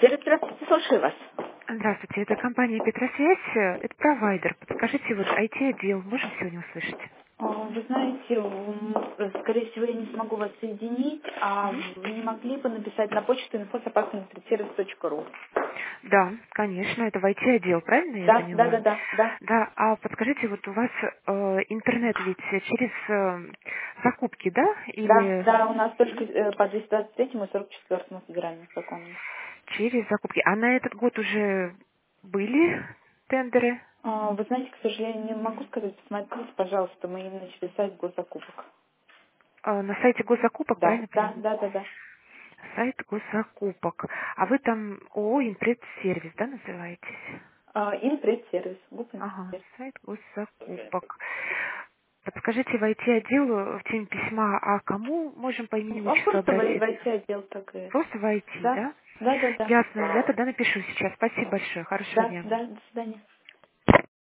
Здравствуйте, слушаю вас. Здравствуйте, это компания Петросвязь, это провайдер. Подскажите, вот IT-отдел можем сегодня услышать? Вы знаете, скорее всего, я не смогу вас соединить, а Мгм. вы не могли бы написать на почту info@servis.ru? Да, конечно, это в IT-отдел, правильно я Да, да, да, поняла? да, да. Да, а подскажите, вот у вас интернет ведь через закупки, да? Да, Или да, у нас только по 223 и 44 федеральному закону. через закупки? А на этот год уже были тендеры? Вы знаете, к сожалению, не могу сказать, посмотрите, пожалуйста, мы именно через сайт госзакупок. На сайте госзакупок, Да, правильно да, поняла? да, да, да. Сайт госзакупок. А вы там ООО «Импредсервис», да, называетесь? Инпредсервис, Ага, гупинсервис. сайт госзакупок. Подскажите в IT-отделу в теме письма, а кому можем по имени отчеству Просто обратиться? войти отдел так и... Просто в IT, Да, да? да, да, да. Ясно, я тогда напишу сейчас. Спасибо большое, хорошего Да, дня. да, до свидания.